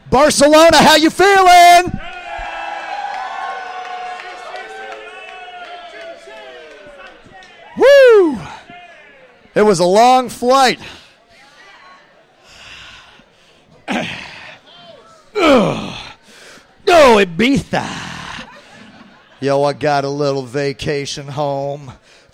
Barcelona, how you feeling? Woo! It was a long flight. Oh, Ibiza. Yo, I got a little vacation home.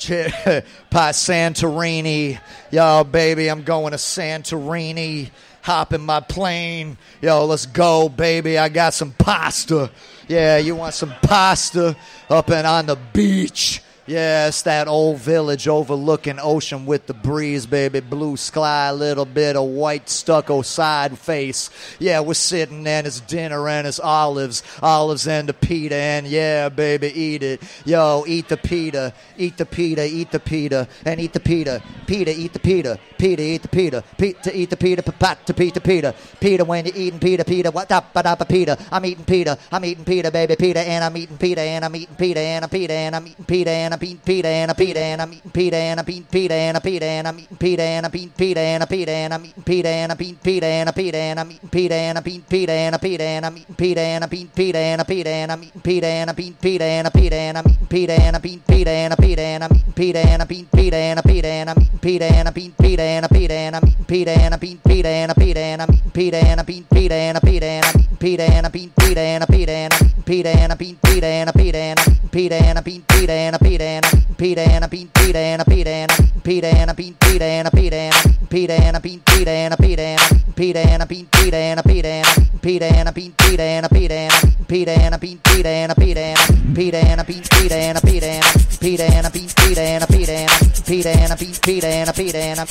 Santorini. Yo, baby, I'm going to Santorini. Hop in my plane. Yo, let's go, baby. I got some pasta. Yeah, you want some pasta up and on the beach? Yeah, it's that old village overlooking ocean with the breeze, baby. Blue sky, a little bit of white stucco side face. Yeah, we're sitting and it's dinner and it's olives. Olives and the pita, and yeah, baby, eat it. Yo, eat the pita. Eat the pita, eat the pita, and eat the pita. Pita, eat the pita. Pita, eat the pita. Pita, eat the pita. Pata, pita, pita. Pita, when you're eating pita, pita. What up, pita. I'm eating pita, baby. Pita, and I'm eating pita, and I'm eating pita, and I'm pita, and I'm eating pita, and I'm eating pita, and I'm pita, and I'm eating pita, and I'm eating pita, and I'm pita, and I'm eating pita, and I'm eating pita, and I'm pita, and I'm eating pita, and I'm eating pita, and I'm pita, and I'm eating pita, and I'm eating pita, and I'm pita, and I'm eating pita, and I'm eating pita, and I'm pita, and I'm eating pita, and I'm eating pita, and I'm pita, and I'm eating pita, and I'm eating pita, and I'm pita, and I'm eating pita, and I'm eating pita, and I'm pita, and I'm eating pita, and I'm eating pita, and I'm pita, and I'm eating pita, and I'm eating pita, and I'm pita, and I'm eating pita, and I'm eating pita, and I'm pita, and I'm eating pita, and I'm eating pita, and I'm pita, and I'm eating pita, and I'm eating pita, and I'm pita, and I'm eating pita, and I'm eating pita, and I'm pita, and I'm eating pita, and I'm eating pita, and I'm pita, and I'm eating pita, and I'm eating pita, and I'm pita, and I'm eating pita, and I'm eating pita, and I'm pita, and I'm eating pita, and I'm eating pita, and I'm pita, and I'm eating pita, and I'm eating pita, and I'm pita, and I'm eating pita, and I'm eating pita, and I'm pita, and I'm eating pita, and I'm eating pita, and I'm pita, and I'm pita, and I'm eating pita, and I'm pita, and I'm eating pita, and I'm eating pita, and I'm pita, and I'm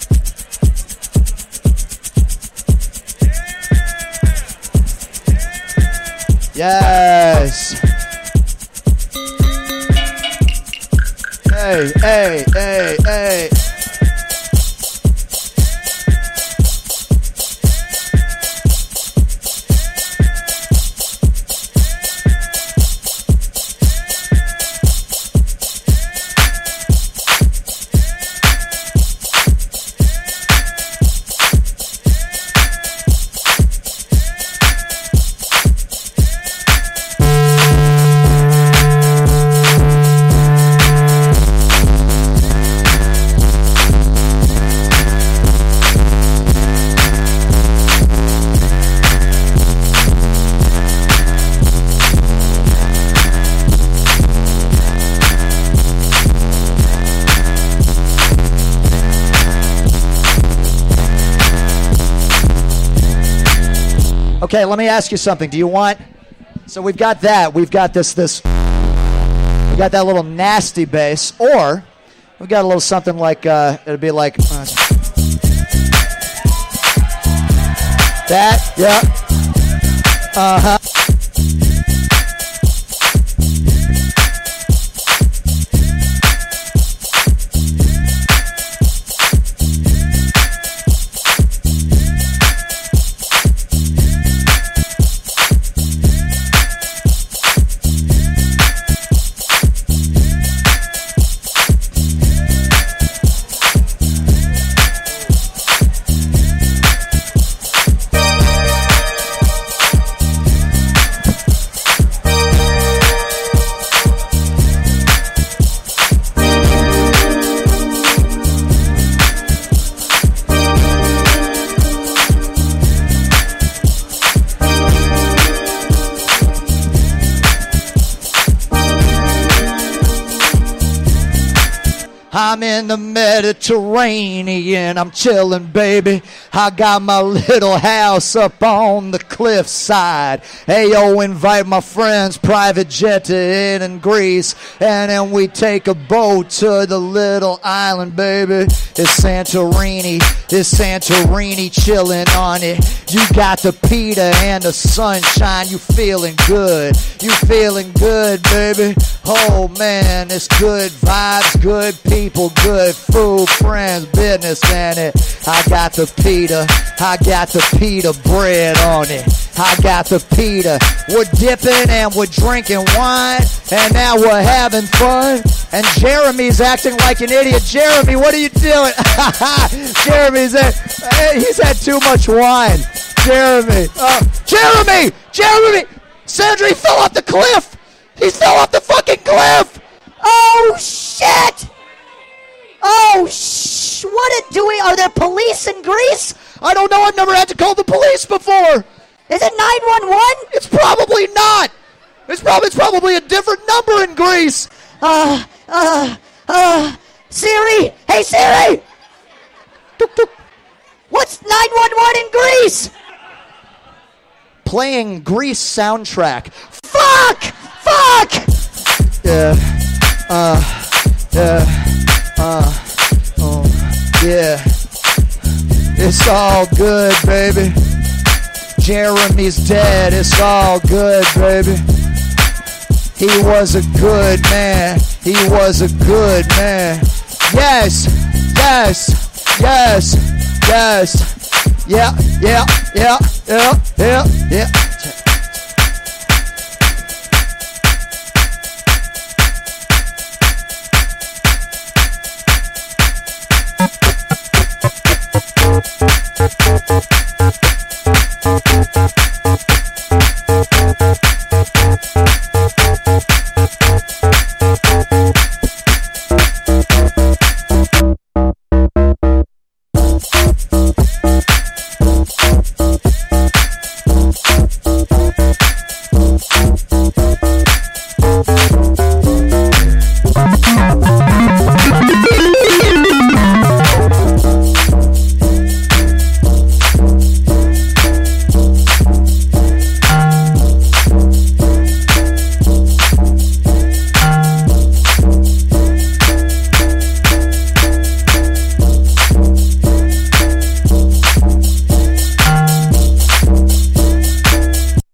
Yes. Hey, hey, hey, hey. Okay, let me ask you something. Do you want... So we've got that. We've got this... We got that little nasty bass. Or we've got a little something like... it'll be like... that. Yeah. Uh-huh. I'm in the Mediterranean, I'm chilling, baby. I got my little house up on the cliffside. Hey, yo, invite my friends, private jet to it in Greece. And then we take a boat to the little island, baby. It's Santorini, chilling on it. You got the pita and the sunshine, you feeling good. You feeling good, baby. Oh, man, it's good vibes, good people, good food, friends, business, and it. I got the pita bread on it. I got the pita. We're dipping and we're drinking wine, and now we're having fun. And Jeremy's acting like an idiot. Jeremy, what are you doing? Jeremy's he's had too much wine. Jeremy. danger. He fell off the cliff. He fell off the fucking cliff. Oh, shit. Oh, are there police in Greece? I don't know. I've never had to call the police before. Is it 911? It's probably not. It's probably a different number in Greece. Siri. Hey, Siri. What's 911 in Greece? Playing Grease soundtrack. Fuck! Yeah. Yeah. It's all good, baby. Jeremy's dead. It's all good, baby. He was a good man. He was a good man. Yes. Yeah.